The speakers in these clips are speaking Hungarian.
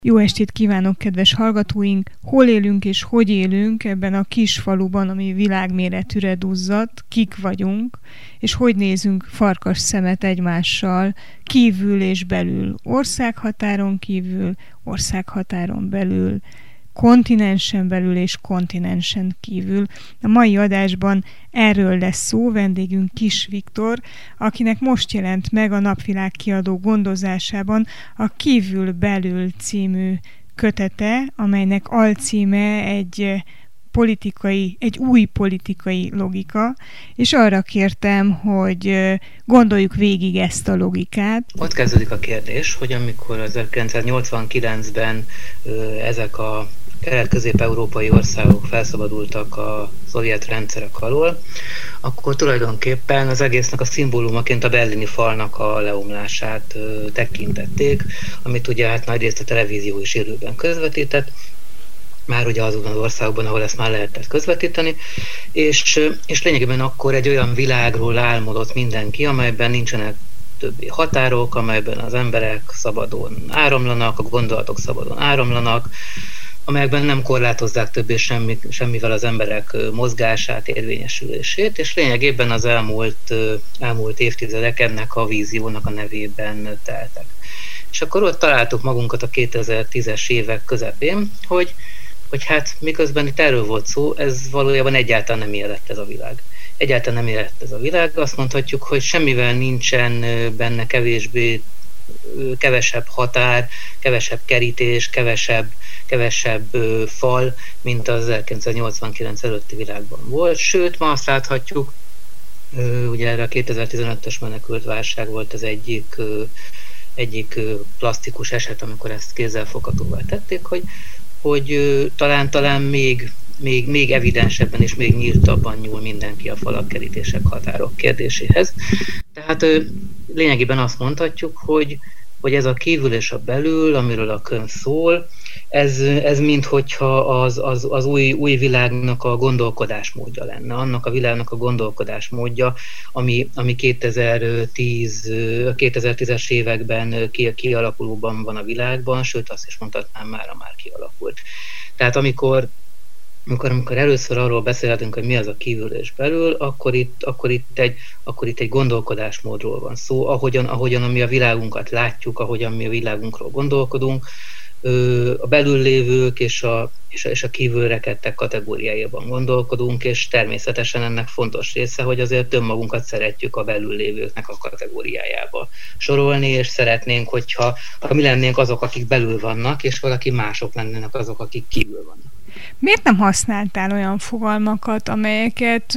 Jó estét kívánok, kedves hallgatóink! Hol élünk és hogy élünk ebben a kis faluban, ami világméretűre duzzadt, kik vagyunk, és hogy nézünk farkas szemet egymással, kívül és belül, országhatáron kívül, országhatáron belül, kontinensen belül és kontinensen kívül. A mai adásban erről lesz szó, vendégünk Kiss Viktor, akinek most jelent meg a Napvilág kiadó gondozásában a Kívül-belül című kötete, amelynek alcíme egy új politikai logika, és arra kértem, hogy gondoljuk végig ezt a logikát. Ott kezdődik a kérdés, hogy amikor 1989-ben ezek a kelet-közép-európai országok felszabadultak a szovjet rendszerek alól, akkor tulajdonképpen az egésznek a szimbólumaként a berlini falnak a leomlását tekintették, amit ugye hát nagyrészt a televízió is élőben közvetített, már ugye azokban az országokban, ahol ezt már lehetett közvetíteni, és lényegében akkor egy olyan világról álmodott mindenki, amelyben nincsenek többi határok, amelyben az emberek szabadon áramlanak, a gondolatok szabadon áramlanak, amelyekben nem korlátozzák többé semmivel az emberek mozgását, érvényesülését, és lényegében az elmúlt évtizedek ennek a víziónak a nevében teltek. És akkor ott találtuk magunkat a 2010-es évek közepén, hogy hát miközben itt erről volt szó, ez valójában egyáltalán nem élet ez a világ. Egyáltalán nem élet ez a világ. Azt mondhatjuk, hogy semmivel nincsen benne kevesebb határ, kevesebb kerítés, kevesebb fal, mint az 1989 előtti világban volt. Sőt, ma azt láthatjuk, ugye erre a 2015-ös menekült válság volt az egyik plastikus eset, amikor ezt kézzelfoghatóvá tették, hogy talán még evidensebben és még nyíltabban nyúl mindenki a falak, kerítések, határok kérdéséhez. Tehát lényegében azt mondhatjuk, hogy ez a kívül és a belül, amiről a könyv szól, ez minthogyha az új világnak a gondolkodásmódja lenne. Annak a világnak a gondolkodásmódja, ami 2010-es években kialakulóban van a világban, sőt azt is mondhatnám már kialakult. Tehát amikor először arról beszélhetünk, hogy mi az a kívül és belül, akkor itt egy gondolkodásmódról van szó, ahogyan mi a világunkat látjuk, ahogyan mi a világunkról gondolkodunk, a belül lévők és a kívül rekedtek kategóriájában gondolkodunk, és természetesen ennek fontos része, hogy azért önmagunkat szeretjük a belül lévőknek a kategóriájába sorolni, és szeretnénk, hogyha mi lennénk azok, akik belül vannak, és valaki mások lennének azok, akik kívül vannak. Miért nem használtál olyan fogalmakat, amelyeket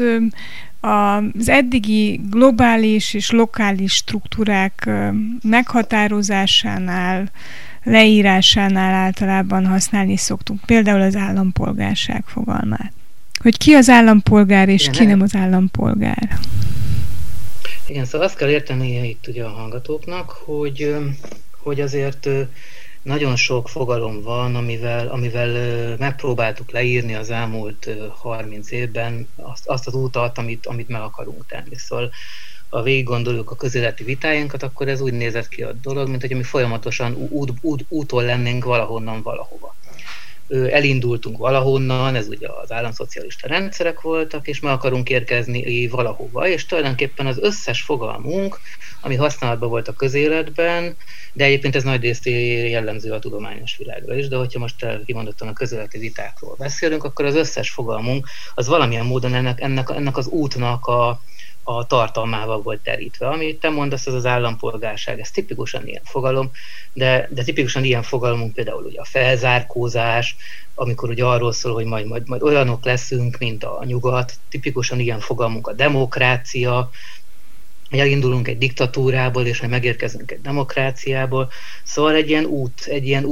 az eddigi globális és lokális struktúrák meghatározásánál, leírásánál általában használni szoktunk, például az állampolgárság fogalmát? Hogy ki az állampolgár és ki nem az állampolgár? Igen, szóval azt kell érteni itt ugye a hallgatóknak, hogy azért nagyon sok fogalom van, amivel megpróbáltuk leírni az elmúlt 30 évben azt az utat, amit meg akarunk tenni. Szóval ha végig gondoljuk a közéleti vitáinkat, akkor ez úgy nézett ki a dolog, mint hogy mi folyamatosan úton lennénk valahonnan valahova. Elindultunk valahonnan, ez ugye az államszocialista rendszerek voltak, és meg akarunk érkezni valahova, és tulajdonképpen az összes fogalmunk, ami használatban volt a közéletben, de egyébként ez nagy részt jellemző a tudományos világra is, de hogyha most kimondottan a közéleti vitákról beszélünk, akkor az összes fogalmunk az valamilyen módon ennek az útnak a tartalmával volt terítve. Amit te mondasz, az állampolgárság, ez tipikusan ilyen fogalom, de tipikusan ilyen fogalmunk például ugye a felzárkózás, amikor ugye arról szól, hogy majd olyanok leszünk, mint a nyugat, tipikusan ilyen fogalmunk a demokrácia, hogy elindulunk egy diktatúrából, és hogy megérkezünk egy demokráciából. Szóval egy ilyen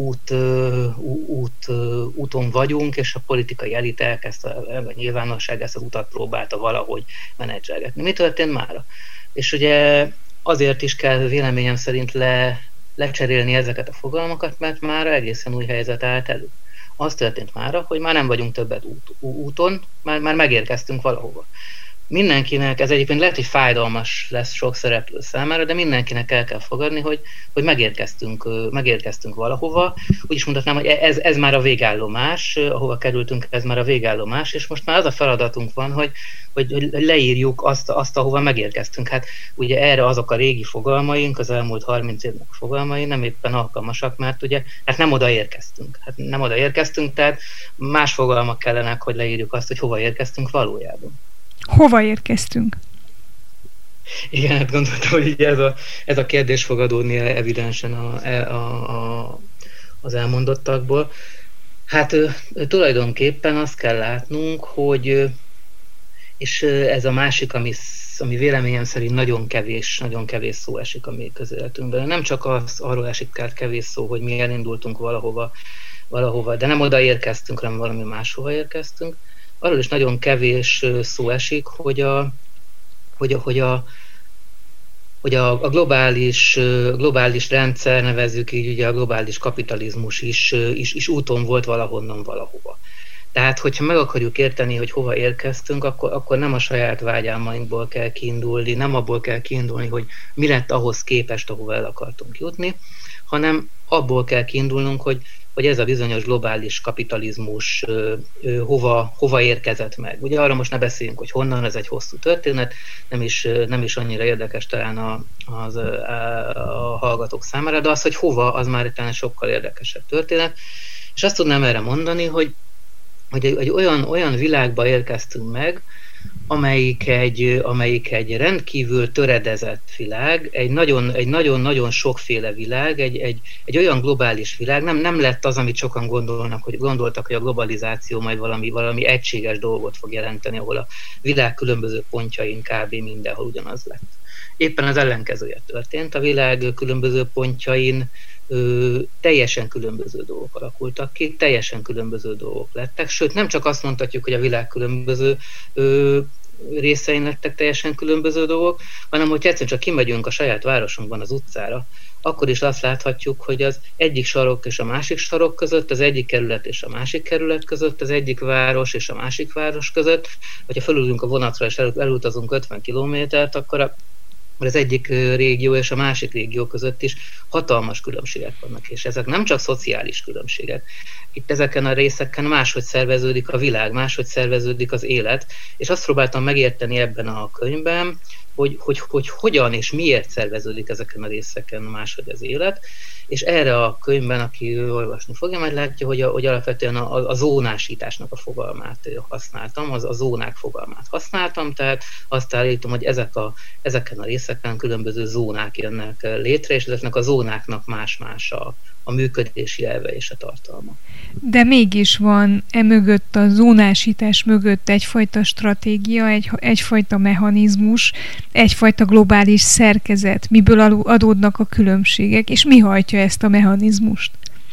úton vagyunk, és a politikai elitek, a nyilvánosság ezt az utat próbálta valahogy menedzselgetni. Mi történt mára? És ugye azért is kell véleményem szerint lecserélni ezeket a fogalmakat, mert mára egészen új helyzet állt elő. Az történt mára, hogy már nem vagyunk többet úton, már megérkeztünk valahova. mindenkinek, ez egyébként lehet, hogy fájdalmas lesz sok szereplő számára, de mindenkinek el kell fogadni, hogy megérkeztünk valahova. Úgy is mondhatnám, hogy ez már a végállomás, ahova kerültünk, ez már a végállomás, és most már az a feladatunk van, hogy leírjuk azt, ahova megérkeztünk. Hát ugye erre azok a régi fogalmaink, az elmúlt 30 évnek a fogalmai nem éppen alkalmasak, mert ugye hát nem oda érkeztünk, tehát más fogalmak kellenek, hogy leírjuk azt, hogy hova érkeztünk valójában. Hova érkeztünk? Igen, hát gondoltam, hogy ez a kérdés fog adódni evidensen az elmondottakból. Hát tulajdonképpen azt kell látnunk, hogy, és ez a másik, ami véleményem szerint nagyon kevés szó esik a mi közéletünkben. Nem csak arról esik kevés szó, hogy mi elindultunk valahova, de nem oda érkeztünk, hanem valami máshova érkeztünk. Arról is nagyon kevés szó esik, hogy a globális rendszer, nevezzük így, ugye a globális kapitalizmus is úton volt valahonnan valahova. Tehát, hogyha meg akarjuk érteni, hogy hova érkeztünk, akkor nem a saját vágyálmainkból kell kiindulni, nem abból kell kiindulni, hogy mi lett ahhoz képest, ahova el akartunk jutni, hanem abból kell kiindulnunk, hogy ez a bizonyos globális kapitalizmus hova érkezett meg. Ugye arra most ne beszéljünk, hogy honnan, ez egy hosszú történet, nem is annyira érdekes talán a hallgatók számára, de az, hogy hova, az már talán sokkal érdekesebb történet. És azt tudnám erre mondani, hogy egy olyan világba érkeztünk meg, amelyik egy rendkívül töredezett világ, egy nagyon-nagyon sokféle világ, egy olyan globális világ, nem lett az, amit sokan gondoltak, hogy a globalizáció majd valami egységes dolgot fog jelenteni, ahol a világ különböző pontjain kb. Mindenhol ugyanaz lett. Éppen az ellenkezője történt, a világ különböző pontjain teljesen különböző dolgok alakultak ki, teljesen különböző dolgok lettek, sőt nem csak azt mondhatjuk, hogy a világ különböző részein lettek teljesen különböző dolgok, hanem hogy egyszerűen csak kimegyünk a saját városunkban az utcára, akkor is azt láthatjuk, hogy az egyik sarok és a másik sarok között, az egyik kerület és a másik kerület között, az egyik város és a másik város között, hogyha felülünk a vonatra és elutazunk 50 kilométert, akkor az egyik régió és a másik régió között is hatalmas különbségek vannak, és ezek nem csak szociális különbségek. Itt ezeken a részeken máshogy szerveződik a világ, máshogy szerveződik az élet, és azt próbáltam megérteni ebben a könyvben, hogy hogyan és miért szerveződik ezeken a részeken máshogy az élet, és erre a könyvben, aki olvasni fogja, majd látja, hogy alapvetően a zónásításnak a fogalmát használtam, a zónák fogalmát használtam, tehát azt állítom, hogy ezeken a részeken különböző zónák jönnek létre, és ezeknek a zónáknak más-más a működési elve és a tartalma. De mégis van mögött, a zónásítás mögött egyfajta stratégia, egyfajta mechanizmus, egyfajta globális szerkezet, miből adódnak a különbségek, és mi hajtja ezt a mechanizmust?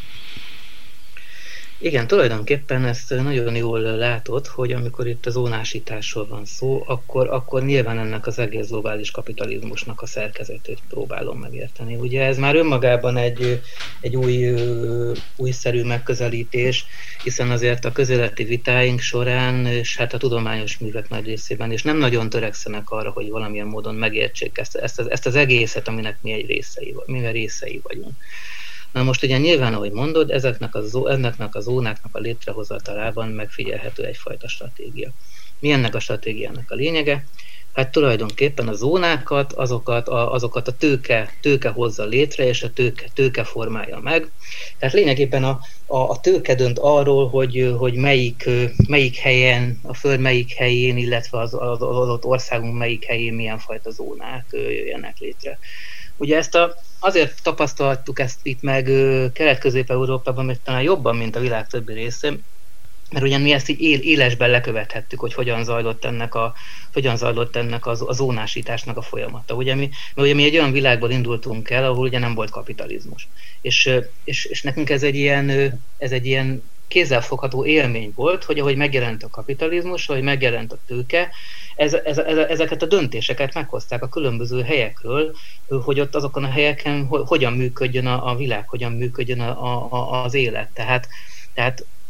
Igen, tulajdonképpen ezt nagyon jól látod, hogy amikor itt a zónásításról van szó, akkor nyilván ennek az egész globális kapitalizmusnak a szerkezetét próbálom megérteni. Ugye ez már önmagában egy újszerű megközelítés, hiszen azért a közéleti vitáink során, és hát a tudományos művek nagy részében, és nem nagyon törekszenek arra, hogy valamilyen módon megértsék ezt az egészet, aminek mi részei vagyunk. Na most ugye nyilván, ahogy mondod, ennek a zónáknak a létrehozatalában megfigyelhető egyfajta stratégia. Mi ennek a stratégiának a lényege? Hát tulajdonképpen a zónákat, azokat a tőke hozza létre, és a tőke formálja meg. Tehát lényegében a tőke dönt arról, hogy melyik helyen, a Föld melyik helyén, illetve az adott országunk melyik helyén milyen fajta zónák jöjjenek létre. Ugye azért tapasztaltuk ezt itt meg Kelet-Közép-Európában, még talán jobban, mint a világ többi részén, mert ugye mi ezt így élesben lekövethettük, hogy hogyan zajlott ennek a zónásításnak a folyamata. Ugye mi egy olyan világból indultunk el, ahol ugye nem volt kapitalizmus. És nekünk ez egy ilyen kézzelfogható élmény volt, hogy ahogy megjelent a kapitalizmus, ahogy megjelent a tőke, ezeket a döntéseket meghozták a különböző helyekről, hogy ott azokon a helyeken hogyan működjön a világ, hogyan működjön az élet. Tehát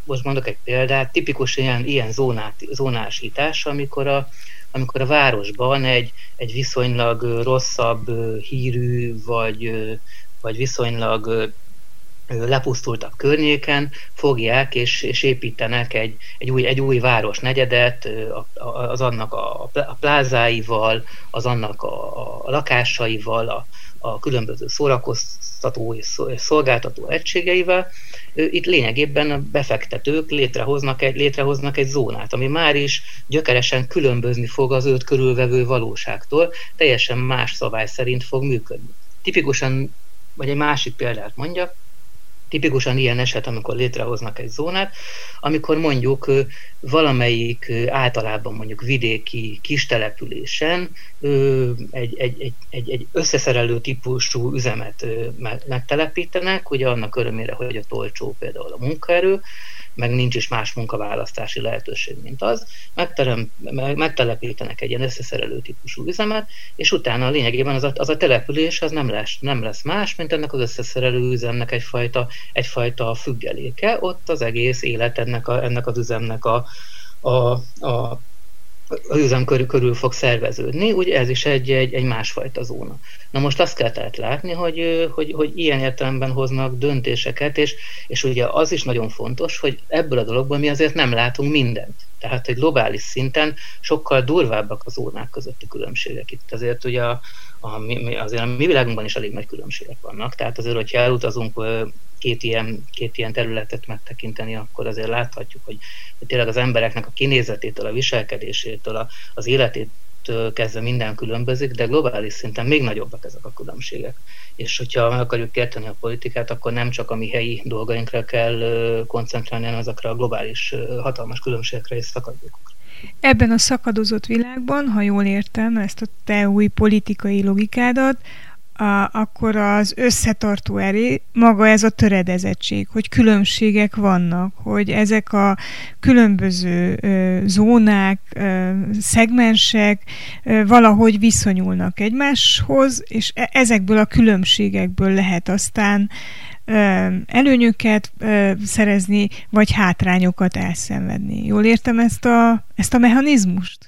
most mondok egy példát, tipikus ilyen zónásítás, amikor a városban egy viszonylag rosszabb hírű, vagy viszonylag lepusztultabb környéken fogják és építenek egy új városnegyedet, az annak a plázáival, az annak a lakásaival, a különböző szórakoztató és szolgáltató egységeivel. Itt lényegében a befektetők létrehoznak egy zónát, ami már is gyökeresen különbözni fog az őt körülvevő valóságtól, teljesen más szabály szerint fog működni. Tipikusan, vagy egy másik példát mondjak, tipikusan ilyen eset, amikor létrehoznak egy zónát, amikor mondjuk valamelyik általában mondjuk vidéki kistelepülésen egy összeszerelő típusú üzemet megtelepítenek, ugye annak örömére, hogy ott olcsó például a munkaerő, meg nincs is más munkaválasztási lehetőség, mint az, megtelepítenek egy ilyen összeszerelő típusú üzemet, és utána lényegében az a település az nem lesz más, mint ennek az összeszerelő üzemnek egyfajta függeléke, ott az egész élet ennek az üzemnek az üzem körül fog szerveződni, ugye ez is egy másfajta zóna. Na most azt kell tehát látni, hogy ilyen értelemben hoznak döntéseket, és ugye az is nagyon fontos, hogy ebből a dologból mi azért nem látunk mindent. Tehát egy globális szinten sokkal durvábbak a zónák közötti különbségek. Itt azért ugye azért a mi világunkban is elég nagy különbségek vannak, tehát azért, hogyha elutazunk két ilyen területet megtekinteni, akkor azért láthatjuk, hogy tényleg az embereknek a kinézetétől, a viselkedésétől, az életétől kezdve minden különbözik, de globális szinten még nagyobbak ezek a különbségek. És hogyha meg akarjuk érteni a politikát, akkor nem csak a mi helyi dolgainkra kell koncentrálni, hanem ezekre a globális hatalmas különbségekre és szakadékokra. Ebben a szakadozott világban, ha jól értem ezt a te új politikai logikádat, akkor az összetartó erő maga ez a töredezettség, hogy különbségek vannak, hogy ezek a különböző zónák, szegmensek valahogy viszonyulnak egymáshoz, és ezekből a különbségekből lehet aztán előnyöket szerezni, vagy hátrányokat elszenvedni. Jól értem ezt a mechanizmust?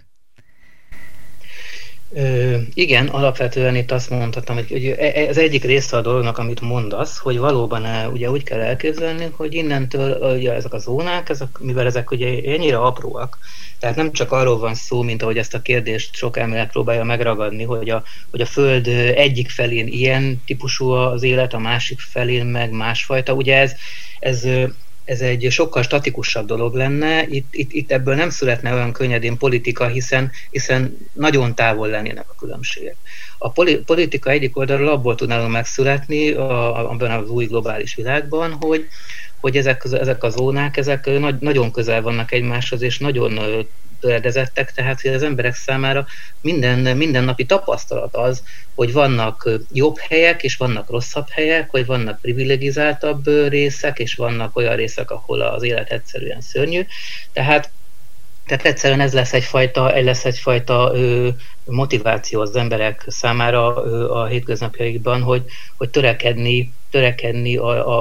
Igen, alapvetően itt azt mondhatom, hogy ez egyik része a dolognak, amit mondasz, hogy valóban ugye úgy kell elképzelni, hogy innentől ugye ezek a zónák, mivel ezek ugye ennyire apróak, tehát nem csak arról van szó, mint ahogy ezt a kérdést sok elmélet próbálja megragadni, hogy a Föld egyik felén ilyen típusú az élet, a másik felén meg másfajta. Ugye ez egy sokkal statikusabb dolog lenne, itt ebből nem születne olyan könnyedén politika, hiszen nagyon távol lennének a különbségek. A politika egyik oldalról abból tudnának megszületni abban az új globális világban, hogy ezek a zónák nagyon közel vannak egymáshoz, és nagyon töredezettek, tehát hogy az emberek számára mindennapi tapasztalat az, hogy vannak jobb helyek, és vannak rosszabb helyek, hogy vannak privilegizáltabb részek, és vannak olyan részek, ahol az élet egyszerűen szörnyű. Tehát egyszerűen ez lesz egyfajta motiváció az emberek számára a hétköznapjaikban, hogy törekedni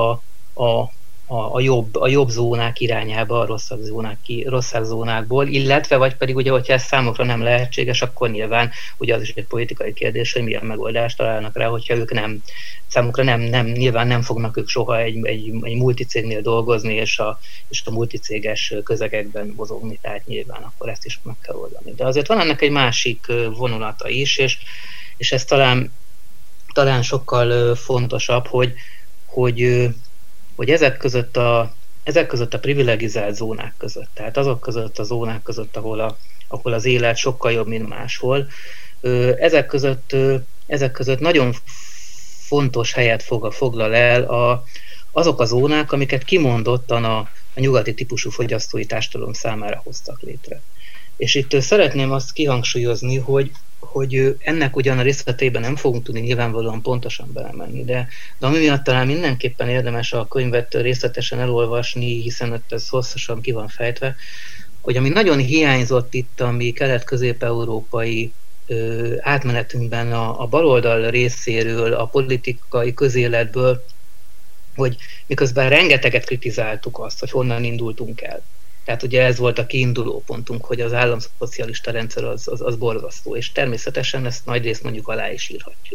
a jobb zónák irányába, a rosszabb zónákból, illetve vagy pedig ugye, hogyha ez számukra nem lehetséges, akkor nyilván ugye az is egy politikai kérdés, hogy milyen megoldást találnak rá, hogyha ők számukra nyilván nem fognak ők soha egy multicégnél dolgozni, és a multicéges közegekben mozogni, tehát nyilván akkor ezt is meg kell oldani. De azért van ennek egy másik vonulata is, és ez talán sokkal fontosabb, hogy ezek között a privilegizált zónák között, tehát azok között a zónák között, ahol az élet sokkal jobb, mint máshol, ezek között nagyon fontos helyet foglal el azok a zónák, amiket kimondottan a nyugati típusú fogyasztói társadalom számára hoztak létre. És itt szeretném azt kihangsúlyozni, hogy ennek ugyan a részleteiben nem fogunk tudni nyilvánvalóan pontosan belemenni, de ami miatt talán mindenképpen érdemes a könyvet részletesen elolvasni, hiszen ott ez hosszasan ki van fejtve, hogy ami nagyon hiányzott itt a mi kelet-közép-európai átmenetünkben a baloldal részéről, a politikai közéletből, hogy miközben rengeteget kritizáltuk azt, hogy honnan indultunk el. Tehát ugye ez volt a kiinduló pontunk, hogy az államszocialista rendszer az borzasztó, és természetesen ezt nagy részt mondjuk alá is írhatjuk.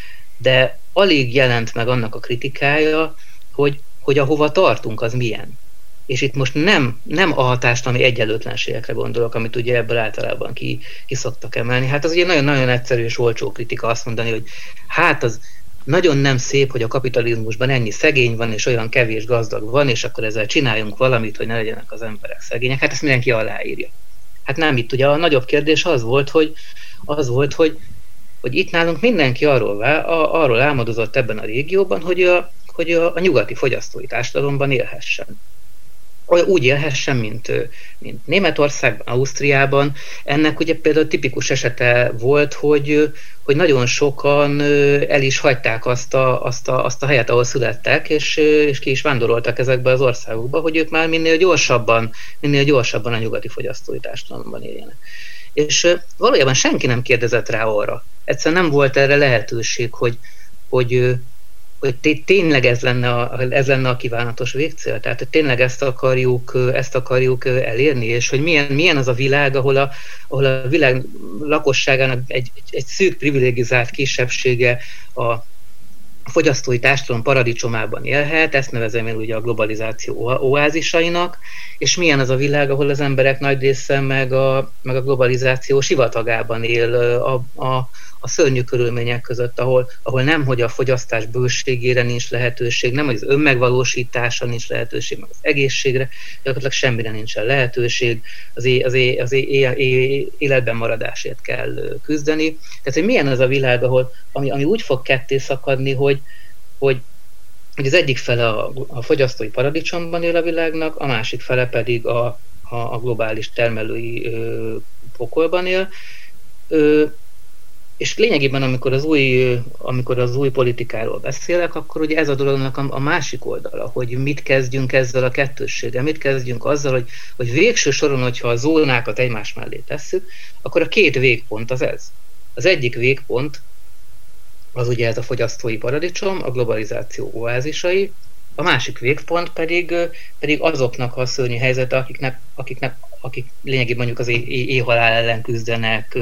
De alig jelent meg annak a kritikája, hogy ahova tartunk, az milyen. És itt most nem a társadalmi egyenlőtlenségekre gondolok, amit ugye ebből általában ki szoktak emelni. Hát az ugye nagyon-nagyon egyszerű és olcsó kritika azt mondani, hogy hát az nagyon nem szép, hogy a kapitalizmusban ennyi szegény van, és olyan kevés gazdag van, és akkor ezzel csináljunk valamit, hogy ne legyenek az emberek szegények. Hát ezt mindenki aláírja. Hát nem, itt ugye a nagyobb kérdés az volt, hogy itt nálunk mindenki arról álmodozott ebben a régióban, hogy a nyugati fogyasztói társadalomban élhessen. Úgy élhessen, mint Németországban, Ausztriában. Ennek ugye például tipikus esete volt, hogy nagyon sokan el is hagyták azt a helyet, ahol születtek, és ki is vándoroltak ezekbe az országokba, hogy ők már minél gyorsabban a nyugati fogyasztói társadalomban éljenek. És valójában senki nem kérdezett rá arra. Egyszerűen nem volt erre lehetőség, hogy tényleg ez lenne a kívánatos végcél, tehát tényleg ezt akarjuk elérni, és hogy milyen az a világ, ahol a világ lakosságának egy szűk privilegizált kisebbsége a fogyasztói társadalom paradicsomában élhet, ezt nevezem én ugye a globalizáció oázisainak, és milyen az a világ, ahol az emberek nagy része meg a globalizáció sivatagában él, a szörnyű körülmények között, ahol nem, hogy a fogyasztás bőségére nincs lehetőség, nem, hogy az önmegvalósításra nincs lehetőség, meg az egészségre, gyakorlatilag semmire nincsen lehetőség, az életben maradásért kell küzdeni. Tehát, hogy milyen az a világ, ami úgy fog ketté szakadni, hogy az egyik fele a fogyasztói paradicsomban él a világnak, a másik fele pedig a globális termelői pokolban él. És lényegében, amikor az új politikáról beszélek, akkor ugye ez a dolognak a másik oldala, hogy mit kezdjünk ezzel a kettősséggel, mit kezdjünk azzal, hogy végső soron, hogyha a zónákat egymás mellé tesszük, akkor a két végpont az ez. Az egyik végpont az ugye ez a fogyasztói paradicsom, a globalizáció oázisai, a másik végpont pedig azoknak a szörnyű helyzete, akik lényegében mondjuk az éhhalál ellen küzdenek,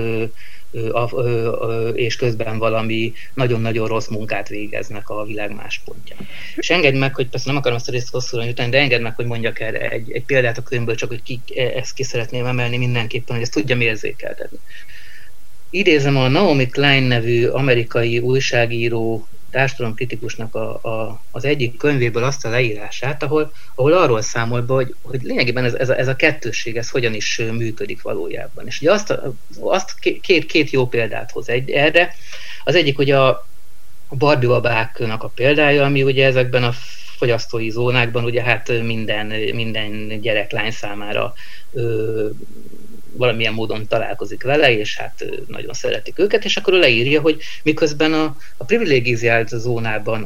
és közben valami nagyon-nagyon rossz munkát végeznek a világ más pontján. És engedd meg, hogy persze nem akarom ezt a részt hosszúra jutani, de engedd meg, hogy mondjak erre egy példát a könyvből, csak hogy ezt ki szeretném emelni mindenképpen, hogy ezt tudjam érzékeltetni. Idézem a Naomi Klein nevű amerikai újságíró társadalomkritikusnak az egyik könyvéből azt a leírását, ahol arról számol be, hogy lényegében ez a kettősség, ez hogyan is működik valójában. És ugye azt két jó példát hoz erre. Az egyik ugye a Barbie babáknak a példája, ami ugye ezekben a fogyasztói zónákban ugye hát minden gyerek-lány számára valamilyen módon találkozik vele, és hát nagyon szeretik őket, és akkor ő leírja, hogy miközben a privilegizált zónában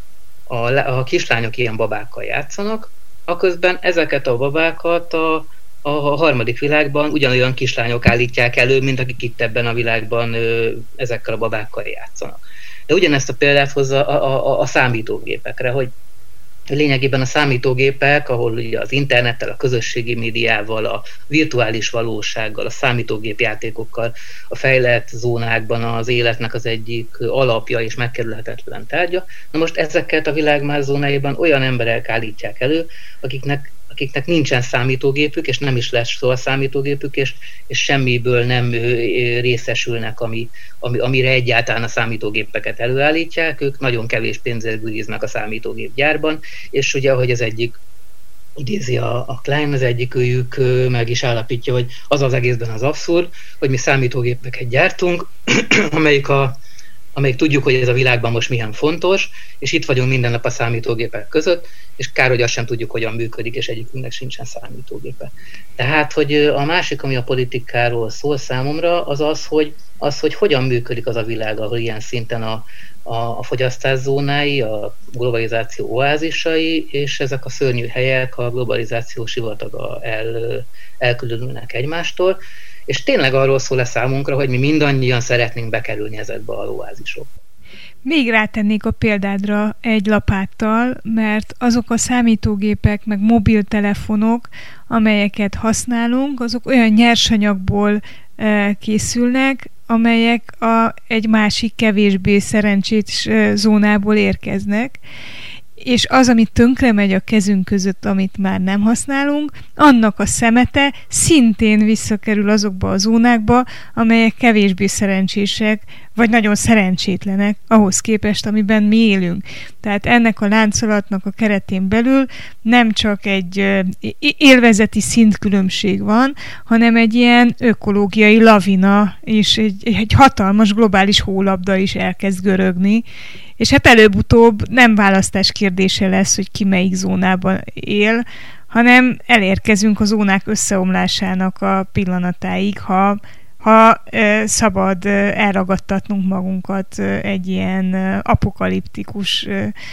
a kislányok ilyen babákkal játszanak, aközben ezeket a babákat a harmadik világban ugyanolyan kislányok állítják elő, mint akik itt ebben a világban ezekkel a babákkal játszanak. De ugyanezt a példát hozza a számítógépekre, hogy lényegében a számítógépek, ahol ugye az internettel, a közösségi médiával, a virtuális valósággal, a számítógépjátékokkal, a fejlett zónákban az életnek az egyik alapja és megkerülhetetlen tárgya. Na most ezeket a világ más zónáiban olyan emberek állítják elő, akiknek nincsen számítógépük, és nem is lesz szó a számítógépük, és semmiből nem részesülnek, amire egyáltalán a számítógépeket előállítják, ők nagyon kevés pénzért guriznak a számítógépgyárban, és ugye, ahogy az egyik idézi a Klein, az egyikőjük meg is állapítja, hogy az egészben az abszurd, hogy mi számítógépeket gyártunk, amelyik tudjuk, hogy ez a világban most milyen fontos, és itt vagyunk minden nap a számítógépek között, és kár, hogy azt sem tudjuk, hogyan működik, és egyikünknek sincsen számítógépe. Tehát, hogy a másik, ami a politikáról szól számomra, az, hogy hogyan működik az a világ, ahol ilyen szinten a fogyasztás zónái, a globalizáció oázisai, és ezek a szörnyű helyek a globalizáció sivataga elkülönülnek egymástól, és tényleg arról szól számunkra, hogy mi mindannyian szeretnénk bekerülni ezekbe a oázisokba. Még rátennék a példádra egy lapáttal, mert azok a számítógépek, meg mobiltelefonok, amelyeket használunk, azok olyan nyersanyagból készülnek, amelyek egy másik kevésbé szerencsés zónából érkeznek, és az, amit tönkre megy a kezünk között, amit már nem használunk, annak a szemete szintén visszakerül azokba a zónákba, amelyek kevésbé szerencsések, vagy nagyon szerencsétlenek ahhoz képest, amiben mi élünk. Tehát ennek a láncolatnak a keretén belül nem csak egy élvezeti szintkülönbség van, hanem egy ilyen ökológiai lavina, és egy hatalmas globális hólabda is elkezd görögni, és hát előbb-utóbb nem választás kérdése lesz, hogy ki melyik zónában él, hanem elérkezünk a zónák összeomlásának a pillanatáig, ha szabad elragadtatnunk magunkat egy ilyen apokaliptikus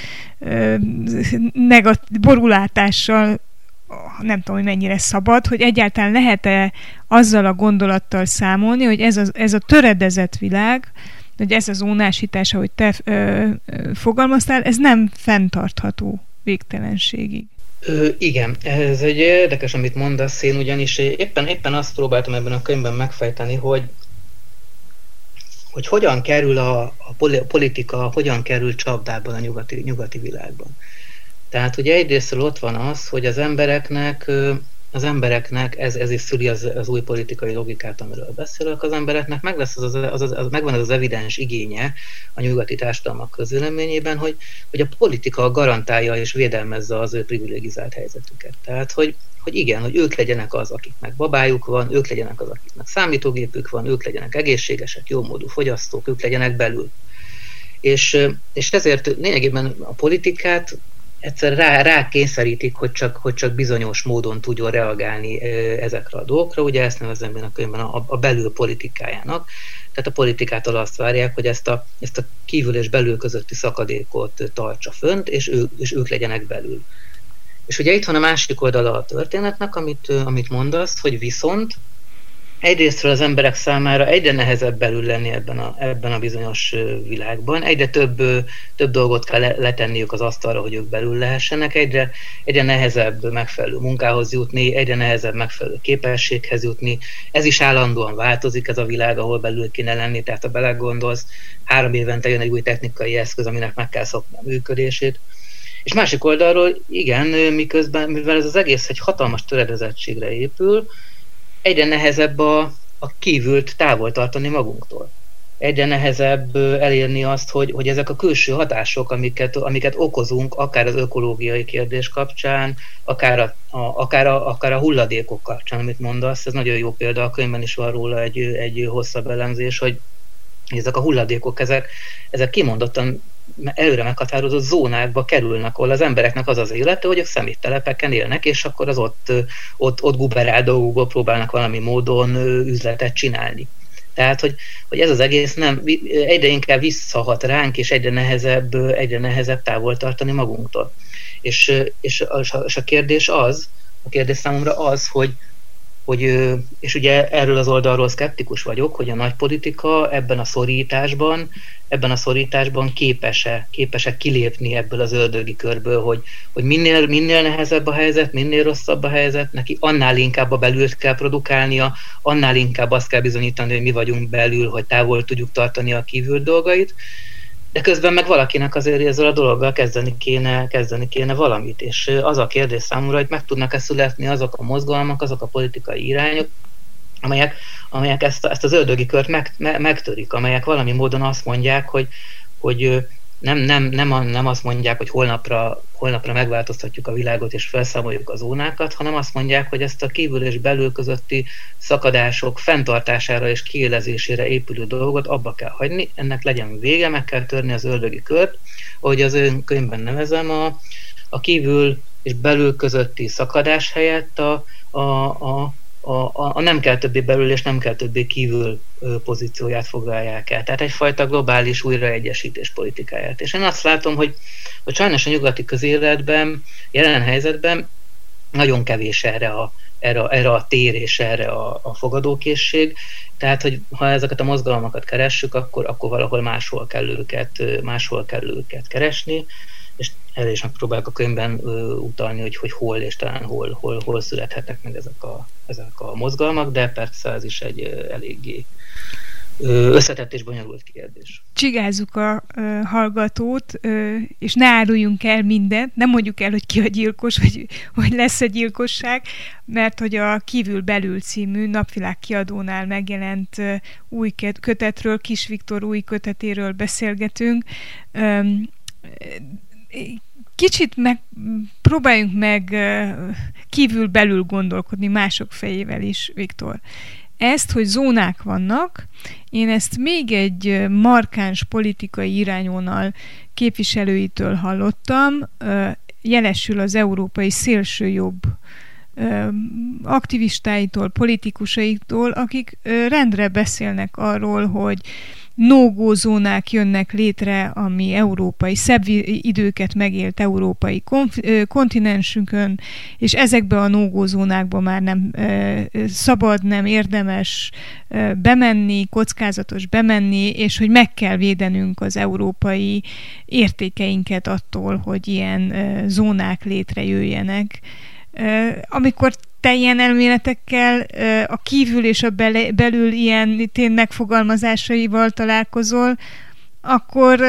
borulátással, nem tudom, hogy mennyire szabad, hogy egyáltalán lehet-e azzal a gondolattal számolni, hogy ez a töredezett világ, hogy ez a zónásítás, ahogy te fogalmaztál, ez nem fenntartható végtelenségig. Igen, ez egy érdekes, amit mondasz, én ugyanis éppen azt próbáltam ebben a könyvben megfejteni, hogy hogyan kerül a politika, hogyan kerül csapdában a nyugati világban. Tehát ugye egyrésztről ott van az, hogy az embereknek ez is szüli az új politikai logikát, amiről beszélek, az embereknek megvan az evidens igénye a nyugati társadalmak közvéleményében, hogy a politika garantálja és védelmezze az ő privilegizált helyzetüket. Tehát, hogy igen, hogy ők legyenek az, akiknek babájuk van, ők legyenek az, akiknek számítógépük van, ők legyenek egészségesek, jómódú fogyasztók, ők legyenek belül. És ezért lényegében a politikát egyszer rá kényszerítik, hogy csak bizonyos módon tudjon reagálni ezekre a dolgokra. Ugye ezt nevezem én a könyvben a belül politikájának. Tehát a politikától azt várják, hogy ezt a kívül és belül közötti szakadékot tartsa fönt, és ők legyenek belül. És ugye itt van a másik oldala a történetnek, amit mondasz, hogy viszont egyrésztről az emberek számára egyre nehezebb belül lenni ebben a bizonyos világban, egyre több dolgot kell letenniük az asztalra, hogy ők belül lehessenek, egyre nehezebb megfelelő munkához jutni, egyre nehezebb megfelelő képességhez jutni. Ez is állandóan változik, ez a világ, ahol belül kéne lenni, tehát ha belegondolsz, 3 évente jön egy új technikai eszköz, aminek meg kell szokni a működését. És másik oldalról, igen, mivel ez az egész egy hatalmas töredezettségre épül, egyre nehezebb a kívült távol tartani magunktól. Egyre nehezebb elérni azt, hogy ezek a külső hatások, amiket okozunk, akár az ökológiai kérdés kapcsán, akár a hulladékok kapcsán, amit mondasz, ez nagyon jó példa, a könyvben is van róla egy hosszabb elemzés, hogy ezek a hulladékok, ezek kimondottan előre meghatározott zónákba kerülnek, ahol az embereknek az az élete, hogy ők szeméttelepeken élnek, és akkor az ott guberál dolgokból próbálnak valami módon üzletet csinálni. Tehát, hogy ez az egész egyre inkább visszahat ránk, és egyre nehezebb távol tartani magunktól. És a kérdés számomra az, hogy és ugye erről az oldalról szkeptikus vagyok, hogy a nagy politika ebben a szorításban képes-e kilépni ebből az ördögi körből, hogy minél nehezebb a helyzet, minél rosszabb a helyzet, neki annál inkább a belült kell produkálnia, annál inkább azt kell bizonyítani, hogy mi vagyunk belül, hogy távol tudjuk tartani a kívül dolgait, de közben meg valakinek azért ezzel a dologgal kezdeni kéne valamit. És az a kérdés számomra, hogy meg tudnak-e születni azok a mozgalmak, azok a politikai irányok, amelyek ezt az ördögi kört megtörik, amelyek valami módon azt mondják, hogy nem azt mondják, hogy holnapra megváltoztatjuk a világot és felszámoljuk a zónákat, hanem azt mondják, hogy ezt a kívül és belül közötti szakadások fenntartására és kiélezésére épülő dolgot abba kell hagyni, ennek legyen vége, meg kell törni az ördögi kört, ahogy az ön könyvben nevezem, a kívül és belül közötti szakadás helyett a nem kell többé belül és nem kell többé kívül pozícióját foglalják el. Tehát egyfajta globális újraegyesítés politikáját. És én azt látom, hogy sajnos a nyugati közéletben, jelen helyzetben nagyon kevés erre a tér és erre a fogadókészség. Tehát, hogy ha ezeket a mozgalmakat keressük, akkor valahol máshol kell őket keresni, és erre is megpróbálok a könyvben utalni, hogy hol és talán hol születhetnek meg ezek a mozgalmak, de persze ez is egy eléggé összetett és bonyolult kérdés. Csigázzuk a hallgatót, és ne áruljunk el mindent, nem mondjuk el, hogy ki a gyilkos, vagy lesz egy gyilkosság, mert hogy a Kívül-belül című Napvilág kiadónál megjelent új kötetről, Kiss Viktor új kötetéről beszélgetünk. Kicsit próbáljunk meg kívül-belül gondolkodni mások fejével is, Viktor. Ezt, hogy zónák vannak, én ezt még egy markáns politikai irányvonal képviselőitől hallottam, jelesül az európai szélsőjobb aktivistáitól, politikusaitól, akik rendre beszélnek arról, hogy no-go zónák jönnek létre, ami európai, szebb időket megélt európai kontinensünkön, és ezekbe a no-go zónákba már nem szabad, nem érdemes bemenni, kockázatos bemenni, és hogy meg kell védenünk az európai értékeinket attól, hogy ilyen zónák létrejöjjenek. Amikor te ilyen elméletekkel a kívül és a belül ilyen megfogalmazásaival találkozol, akkor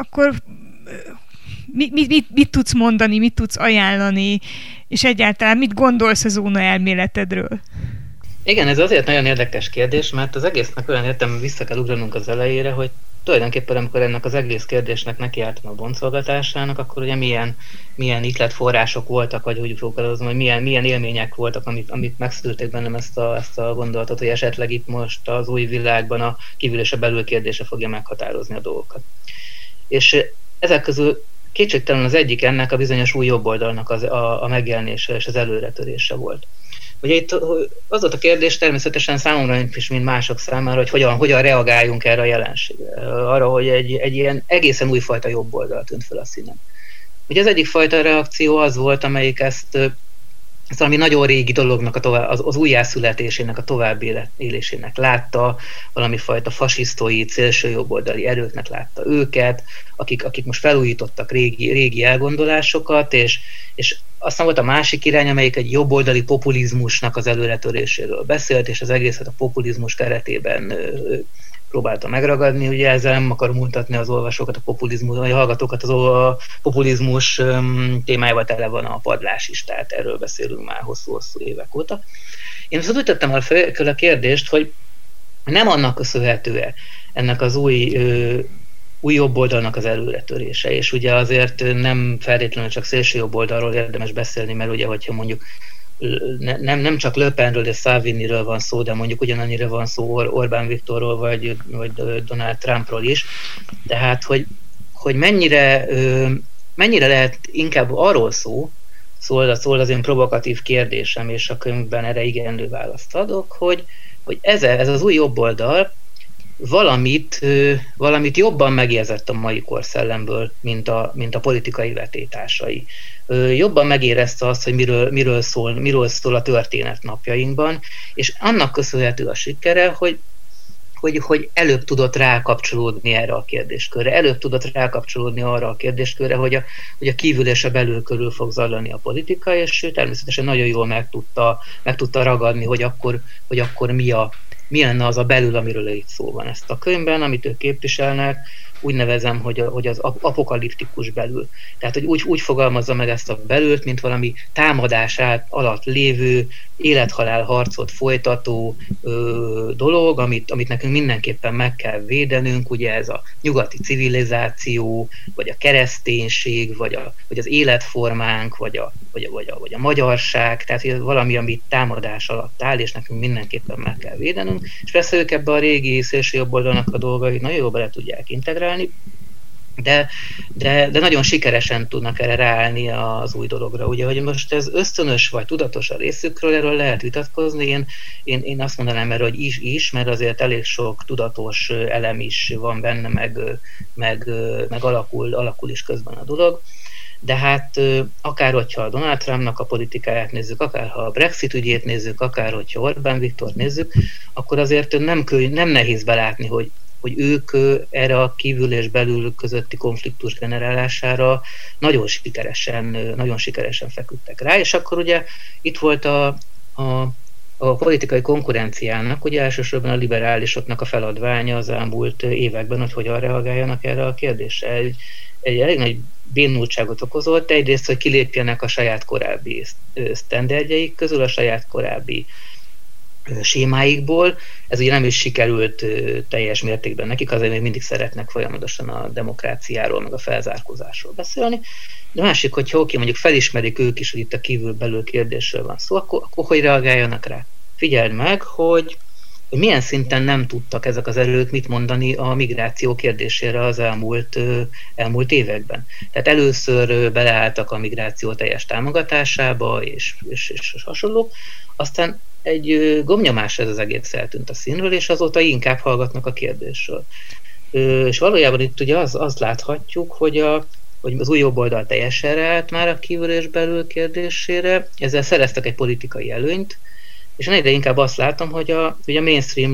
mit tudsz mondani, mit tudsz ajánlani, és egyáltalán mit gondolsz a zóna elméletedről? Igen, ez azért nagyon érdekes kérdés, mert az egésznek olyan értem, vissza kell ugranunk az elejére, hogy tulajdonképpen amikor ennek az egész kérdésnek nekiálltam a boncolgatásának, akkor ugye milyen ihletforrások voltak, vagy úgy fogalmazom, hogy milyen élmények voltak, amik megszülték bennem ezt a gondolatot, hogy esetleg itt most az új világban a kívül és a belül kérdése fogja meghatározni a dolgokat. És ezek közül kétségtelen az egyik ennek a bizonyos új jobboldalnak a megjelenése és az előretörése volt. Ugye itt az volt a kérdés természetesen számomra is, mint mások számára, hogy hogyan reagáljunk erre a jelenségre. Arra, hogy egy ilyen egészen újfajta jobboldal tűnt fel a színen. Ugye az egyik fajta reakció az volt, amelyik ezt valami nagyon régi dolognak az újjászületésének, a továbbélésének látta, valami fajta fasisztói, szélsőjobboldali erőknek látta őket, akik most felújítottak régi elgondolásokat, és aztán volt a másik irány, amelyik egy jobboldali populizmusnak az előretöréséről beszélt, és az egészet a populizmus keretében próbálta megragadni. Ugye ezzel nem akarom mutatni az olvasókat, vagy a hallgatókat, a populizmus témájával tele van a padlás is, tehát erről beszélünk már hosszú-hosszú évek óta. Én viszont úgy tettem a kérdést, hogy nem annak köszönhető-e ennek az új jobboldalnak az előretörése, és ugye azért nem feltétlenül csak szélső jobboldalról érdemes beszélni, mert ugye, hogyha mondjuk nem csak Le Penről és Salviniről van szó, de mondjuk ugyanannyira van szó Orbán Viktorról vagy Donald Trumpról is. Tehát, hogy mennyire lehet inkább arról szól az én provokatív kérdésem, és a könyvben erre igenlő választ adok, hogy ez az új jobboldal valamit jobban megérzett a mai korszellemből, mint a politikai vetétársai. Jobban megérezte azt, hogy miről szól a történet napjainkban, és annak köszönhető a sikere, hogy előbb tudott rákapcsolódni erre a kérdéskörre, előbb tudott rákapcsolódni arra a kérdéskörre, hogy a kívül és a belül körül fog zajlani a politika, és ő természetesen nagyon jól meg tudta ragadni, hogy akkor mi lenne az a belül, amiről itt szó van. Ezt a könyvben, amit ők képviselnek, úgy nevezem, hogy az apokaliptikus belül. Tehát, hogy úgy fogalmazza meg ezt a belült, mint valami támadás alatt lévő, élethalál harcot folytató dolog, amit nekünk mindenképpen meg kell védenünk, ugye ez a nyugati civilizáció, vagy a kereszténység, vagy az életformánk, vagy a magyarság, tehát valami, ami támadás alatt áll, és nekünk mindenképpen meg kell védenünk, és persze ők ebbe a régi szélsőjobboldalnak a dolgait nagyon jól bele tudják integrálni, de nagyon sikeresen tudnak erre ráállni az új dologra. Ugye, hogy most ez ösztönös vagy tudatos a részükről, erről lehet vitatkozni. Én azt mondanám erre, hogy is, mert azért elég sok tudatos elem is van benne, meg alakul is közben a dolog. de hát akár hogyha Donald Trumpnak a politikáját nézzük, akár ha a Brexit ügyét nézzük, akár hogyha Orbán Viktort nézzük, akkor azért nem nehéz belátni, hogy ők erre a kívül és belül közötti konfliktus generálására nagyon sikeresen feküdtek rá, és akkor ugye itt volt a politikai konkurenciának, ugye elsősorban a liberálisoknak a feladványa az elmúlt években, hogy hogyan reagáljanak erre a kérdésre. Egy elég nagy bénultságot okozott, egyrészt, hogy kilépjenek a saját korábbi sztenderdjeik közül, a saját korábbi sémáikból. Ez ugye nem is sikerült teljes mértékben nekik, azért még mindig szeretnek folyamatosan a demokráciáról, meg a felzárkózásról beszélni. De másik, hogyha mondjuk felismerik ők is, hogy itt a kívül-belül kérdésről van szó, akkor hogy reagáljanak rá? Figyeld meg, hogy milyen szinten nem tudtak ezek az erők mit mondani a migráció kérdésére az elmúlt években. Tehát először beleálltak a migráció teljes támogatásába, és hasonló. Aztán egy gomnyomás ez az egész eltűnt a színről, és azóta inkább hallgatnak a kérdésről. És valójában itt ugye azt láthatjuk, hogy az új jobboldal teljesen ráállt már a kívül és belül kérdésére, ezzel szereztek egy politikai előnyt, és én egyre inkább azt látom, hogy a mainstream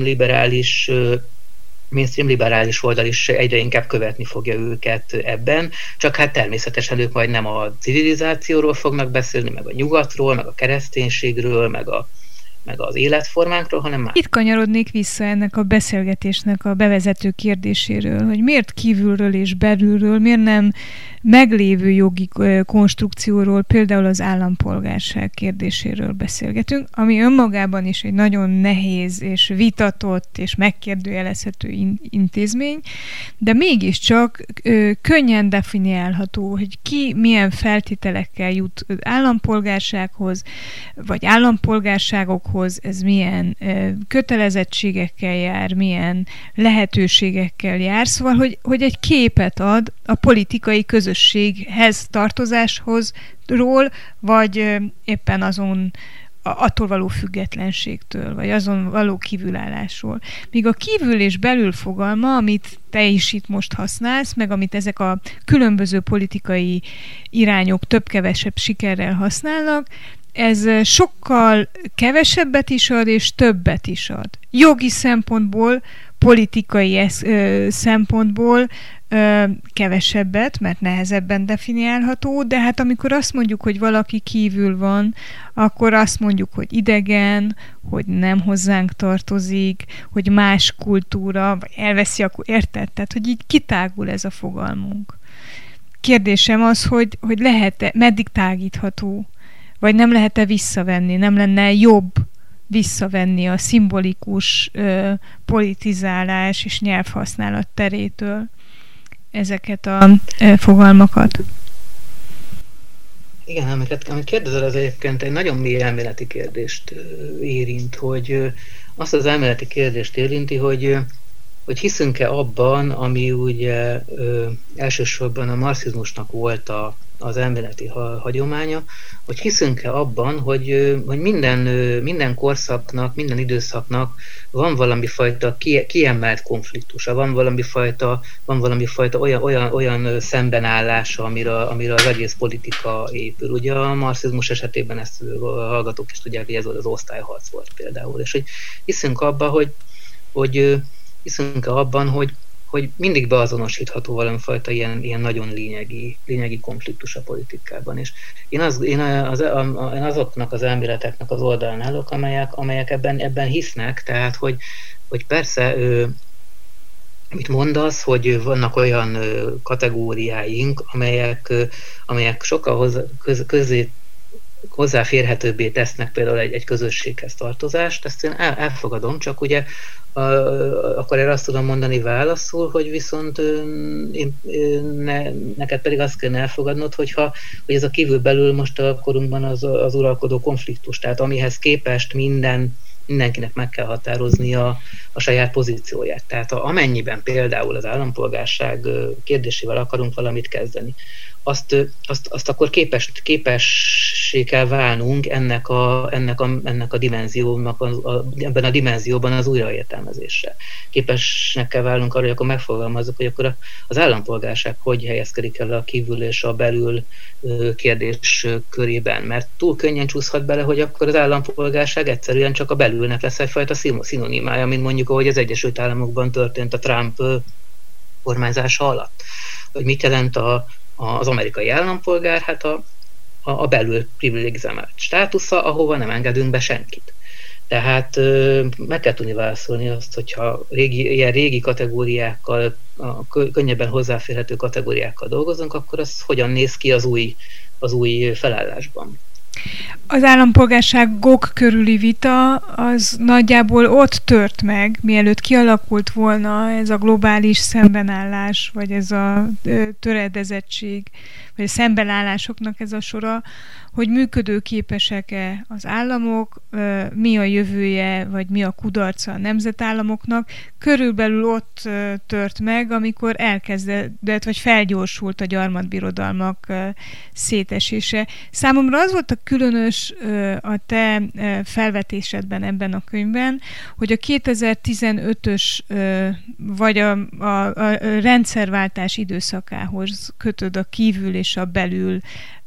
liberális oldal is egyre inkább követni fogja őket ebben, csak hát természetesen ők majd nem a civilizációról fognak beszélni, meg a nyugatról, meg a kereszténységről, meg az életformánkról, hanem már. Itt kanyarodnék vissza ennek a beszélgetésnek a bevezető kérdéséről, hogy miért kívülről és belülről, miért nem meglévő jogi konstrukcióról, például az állampolgárság kérdéséről beszélgetünk, ami önmagában is egy nagyon nehéz és vitatott és megkérdőjelezhető intézmény, de mégiscsak könnyen definiálható, hogy ki milyen feltételekkel jut állampolgársághoz, vagy állampolgárságokhoz, ez milyen kötelezettségekkel jár, milyen lehetőségekkel jár, szóval, hogy egy képet ad a politikai közösséghez tartozásról, vagy éppen attól való függetlenségtől, vagy azon való kívülállásról. Míg a kívül és belül fogalma, amit te is itt most használsz, meg amit ezek a különböző politikai irányok több-kevesebb sikerrel használnak, ez sokkal kevesebbet is ad, és többet is ad. Jogi szempontból, politikai szempontból kevesebbet, mert nehezebben definiálható, de hát amikor azt mondjuk, hogy valaki kívül van, akkor azt mondjuk, hogy idegen, hogy nem hozzánk tartozik, hogy más kultúra, vagy elveszi, akkor érted? Tehát, hogy így kitágul ez a fogalmunk. Kérdésem az, hogy lehet-e, meddig tágítható, vagy nem lehet-e visszavenni, nem lenne jobb visszavenni a szimbolikus politizálás és nyelvhasználat terétől ezeket a fogalmakat? Igen, amit kérdezel, ez egyébként egy nagyon mély elméleti kérdést érint, hogy azt az elméleti kérdést érinti, hogy hiszünk-e abban, ami ugye elsősorban a marxizmusnak volt az elméleti hagyománya, hogy hiszünk-e abban, hogy minden korszaknak, minden időszaknak van valami fajta kiemelt konfliktusa, van valami fajta olyan szembenállása, amire az egész politika épül. Ugye a marxizmus esetében ezt a hallgatók is tudják, hogy ez volt az osztályharc volt például. És hogy hiszünk abban, hogy mindig beazonosítható valamifajta ilyen nagyon lényegi konfliktus a politikában. És én azoknak az elméleteknek az oldalán állok, amelyek ebben hisznek, tehát hogy persze, amit mondasz, hogy vannak olyan kategóriáink, amelyek sokkal hozzáférhetőbbé tesznek például egy közösséghez tartozást, ezt én elfogadom, csak ugye akkor erre azt tudom mondani válaszul, hogy viszont neked pedig azt kellene elfogadnod, hogy ez a kívül-belül most a korunkban az uralkodó konfliktus, tehát amihez képest mindenkinek meg kell határoznia a saját pozícióját. Tehát amennyiben például az állampolgárság kérdésével akarunk valamit kezdeni, azt akkor képessé kell válnunk ennek a dimenziónak, ebben a dimenzióban az újraértelmezésre. Képesnek kell válnunk arra, hogy akkor megfogalmazzuk, hogy akkor az állampolgárság hogy helyezkedik el a kívül és a belül kérdés körében. Mert túl könnyen csúszhat bele, hogy akkor az állampolgárság egyszerűen csak a belülnek lesz egyfajta szinonimája, mint mondjuk, ahogy az Egyesült Államokban történt a Trump kormányzása alatt. Hogy mit jelent az amerikai állampolgár? Hát a belül privilegizált státusza, ahova nem engedünk be senkit. Tehát meg kell tudni válaszolni azt, hogyha ilyen régi kategóriákkal, könnyebben hozzáférhető kategóriákkal dolgozunk, akkor az hogyan néz ki az új felállásban. Az állampolgárságok körüli vita az nagyjából ott tört meg, mielőtt kialakult volna ez a globális szembenállás, vagy ez a töredezettség, vagy a szembenállásoknak ez a sora, hogy működőképesek-e az államok, mi a jövője, vagy mi a kudarca a nemzetállamoknak. Körülbelül ott tört meg, amikor elkezdett, vagy felgyorsult a gyarmatbirodalmak szétesése. Számomra az volt a különös a te felvetésedben ebben a könyvben, hogy a 2015-ös vagy a rendszerváltás időszakához kötöd a kívül és a belül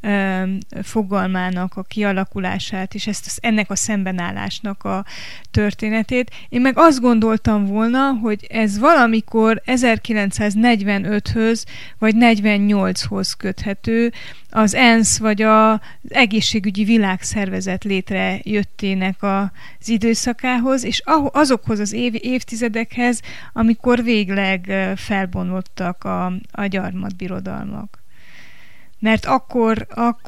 fogalmának a kialakulását, és ennek a szembenállásnak a történetét. Én meg azt gondoltam volna, hogy ez valamikor 1945-höz vagy 48-hoz köthető, az ENSZ vagy az egészségügyi világszervezet létrejöttének az időszakához, és azokhoz az évtizedekhez, amikor végleg felbomlottak a gyarmatbirodalmak. Mert akkor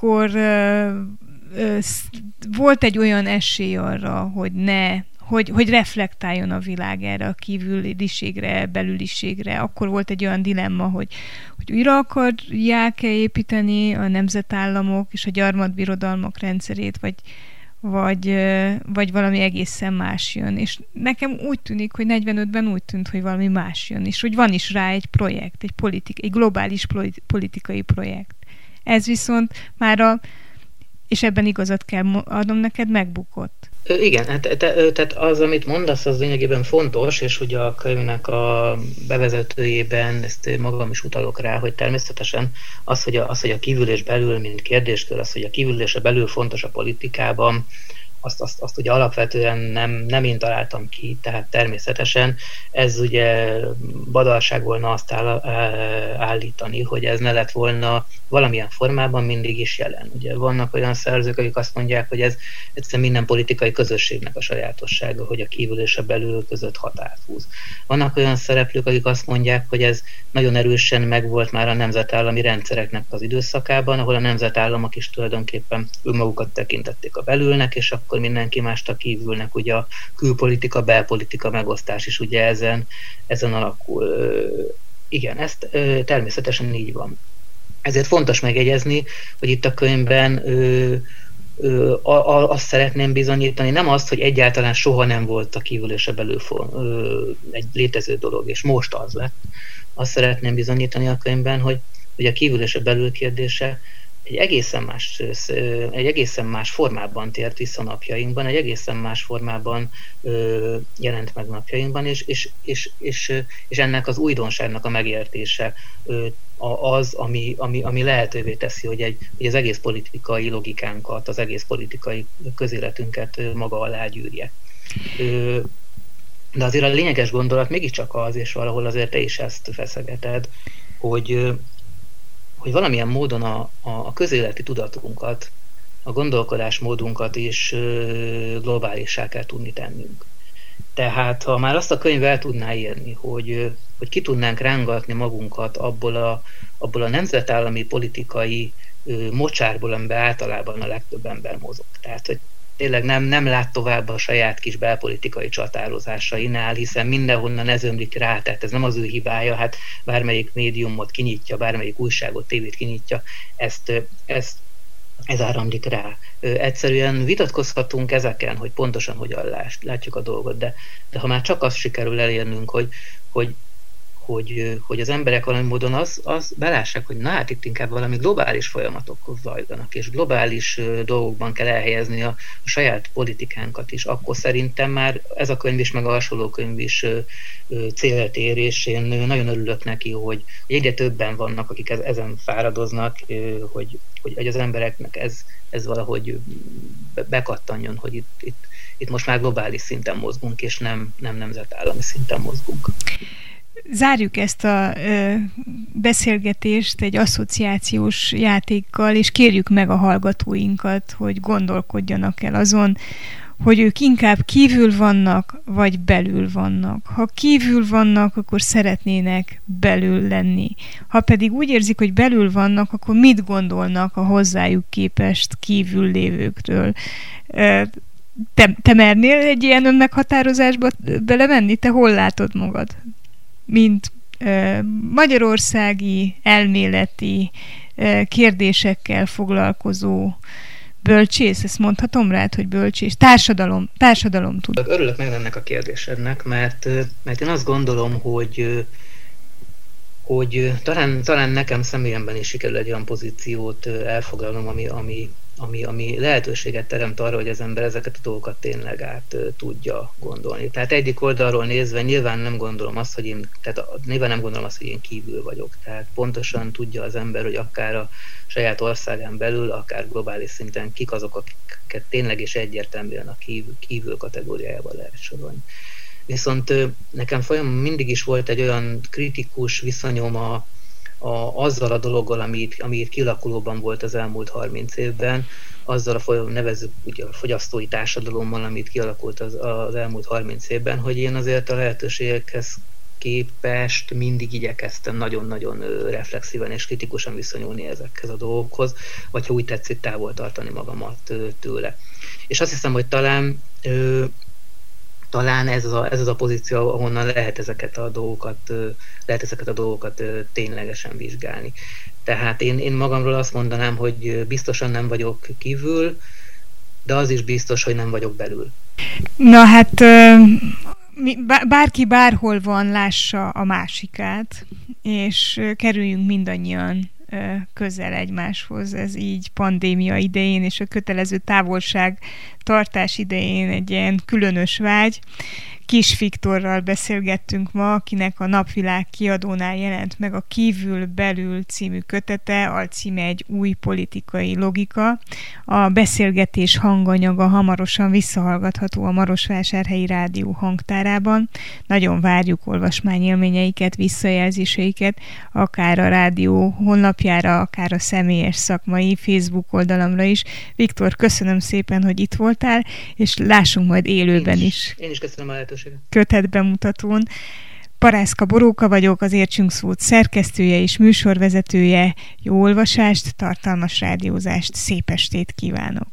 volt egy olyan esély arra, hogy reflektáljon a világ erre a kívüliségre, belüliségre. Akkor volt egy olyan dilemma, hogy újra akarják-e építeni a nemzetállamok és a gyarmatbirodalmak rendszerét, vagy valami egészen más jön. És nekem úgy tűnik, hogy 45-ben úgy tűnt, hogy valami más jön, és hogy van is rá egy projekt, egy globális politikai projekt. Ez viszont már és ebben igazat kell adnom neked, megbukott. Igen, tehát az, amit mondasz, az lényegében fontos, és ugye a könyvnek a bevezetőjében ezt magam is utalok rá, hogy természetesen az, hogy a kívül és belül, mint kérdéskör, az, hogy a kívül és a belül fontos a politikában, azt ugye alapvetően nem én találtam ki, tehát természetesen ez ugye badalság volna azt állítani, hogy ez ne lett volna valamilyen formában mindig is jelen. Ugye vannak olyan szerzők, akik azt mondják, hogy ez egyszerűen minden politikai közösségnek a sajátossága, hogy a kívül és a belül között határt húz. Vannak olyan szereplők, akik azt mondják, hogy ez nagyon erősen megvolt már a nemzetállami rendszereknek az időszakában, ahol a nemzetállamok is tulajdonképpen önmagukat tekintették a belülnek, és akkor mindenki mást a kívülnek. Ugye a külpolitika, belpolitika megosztás is ugye ezen alakul. Igen, ez természetesen így van. Ezért fontos megjegyezni, hogy itt a könyvben azt szeretném bizonyítani, nem azt, hogy egyáltalán soha nem volt a kívül és a belül egy létező dolog, és most az lett. Azt szeretném bizonyítani a könyvben, hogy a kívül és a belül kérdése egy egészen más formában tért vissza napjainkban, egy egészen más formában jelent meg napjainkban, és ennek az újdonságnak a megértése az, ami lehetővé teszi, hogy az egész politikai logikánkat, az egész politikai közéletünket maga alá gyűrje. De azért a lényeges gondolat mégiscsak az, és valahol azért te is ezt feszegeted, hogy valamilyen módon a közéleti tudatunkat, a gondolkodásmódunkat is globálissá kell tudni tennünk. Tehát ha már azt a könyv el tudná írni, hogy ki tudnánk rángatni magunkat abból a nemzetállami politikai mocsárból, amiben általában a legtöbb ember mozog. Tehát, hogy tényleg nem lát tovább a saját kis belpolitikai csatározásainál, hiszen mindenhonnan ez ömlik rá, tehát ez nem az ő hibája, hát bármelyik médiumot kinyitja, bármelyik újságot, tévét kinyitja, ez áramlik rá. Egyszerűen vitatkozhatunk ezeken, hogy pontosan hogyan látjuk a dolgot, de ha már csak azt sikerül elérnünk, hogy hogy az emberek valami módon az belássák, hogy na hát itt inkább valami globális folyamatok zajlanak, és globális dolgokban kell elhelyezni a saját politikánkat is. Akkor szerintem már ez a könyv is, meg a hasonló könyv is célt ér, és én nagyon örülök neki, hogy egyre többen vannak, akik ezen fáradoznak, hogy az embereknek ez valahogy bekattanjon, hogy itt most már globális szinten mozgunk, és nem nemzetállami szinten mozgunk. Zárjuk ezt a beszélgetést egy asszociációs játékkal, és kérjük meg a hallgatóinkat, hogy gondolkodjanak el azon, hogy ők inkább kívül vannak, vagy belül vannak. Ha kívül vannak, akkor szeretnének belül lenni. Ha pedig úgy érzik, hogy belül vannak, akkor mit gondolnak a hozzájuk képest kívül lévőkről? Te mernél egy ilyen önmeghatározásba belemenni? Te hol látod magad? Mint magyarországi, elméleti kérdésekkel foglalkozó bölcsész, ezt mondhatom rád, hogy bölcsész? Társadalom tud. Örülök meg ennek a kérdésednek, mert én azt gondolom, hogy talán nekem személyemben is sikerül egy olyan pozíciót elfoglalnom, ami lehetőséget teremt arra, hogy az ember ezeket a dolgokat tényleg át tudja gondolni. Tehát egyik oldalról nézve nyilván nem gondolom azt, hogy én kívül vagyok. Tehát pontosan tudja az ember, hogy akár a saját országán belül, akár globális szinten kik azok, akiket tényleg és egyértelműen a kívül kategóriájába lehet sorolni. Viszont nekem folyamatosan mindig is volt egy olyan kritikus viszonyom azzal a dologgal, ami itt kialakulóban volt az elmúlt 30 évben, azzal nevezzük ugye a fogyasztói társadalommal, amit kialakult az elmúlt 30 évben, hogy én azért a lehetőségekhez képest mindig igyekeztem nagyon-nagyon reflexíven és kritikusan viszonyulni ezekhez a dolgokhoz, vagy ha úgy tetszik, távol tartani magamat tőle. És azt hiszem, hogy talán ez az a pozíció, ahonnan lehet ezeket a dolgokat ténylegesen vizsgálni. Tehát én magamról azt mondanám, hogy biztosan nem vagyok kívül, de az is biztos, hogy nem vagyok belül. Na hát bárki bárhol van, lássa a másikát, és kerüljünk mindannyian közel egymáshoz. Ez így pandémia idején és a kötelező távolság tartás idején egy ilyen különös vágy. Kis Viktorral beszélgettünk ma, akinek a Napvilág kiadónál jelent meg a Kívül-belül című kötete, alcíme egy új politikai logika. A beszélgetés hanganyaga hamarosan visszahallgatható a Marosvásárhelyi Rádió hangtárában. Nagyon várjuk olvasmányélményeiket, visszajelzéseiket, akár a rádió honlapjára, akár a személyes szakmai Facebook oldalamra is. Viktor, köszönöm szépen, hogy itt voltál, és lássunk majd élőben is. Én is köszönöm a lehetőséget. Kötetbemutatón. Parászka Boróka vagyok, az Értsünk Szót szerkesztője és műsorvezetője. Jó olvasást, tartalmas rádiózást, szép estét kívánok!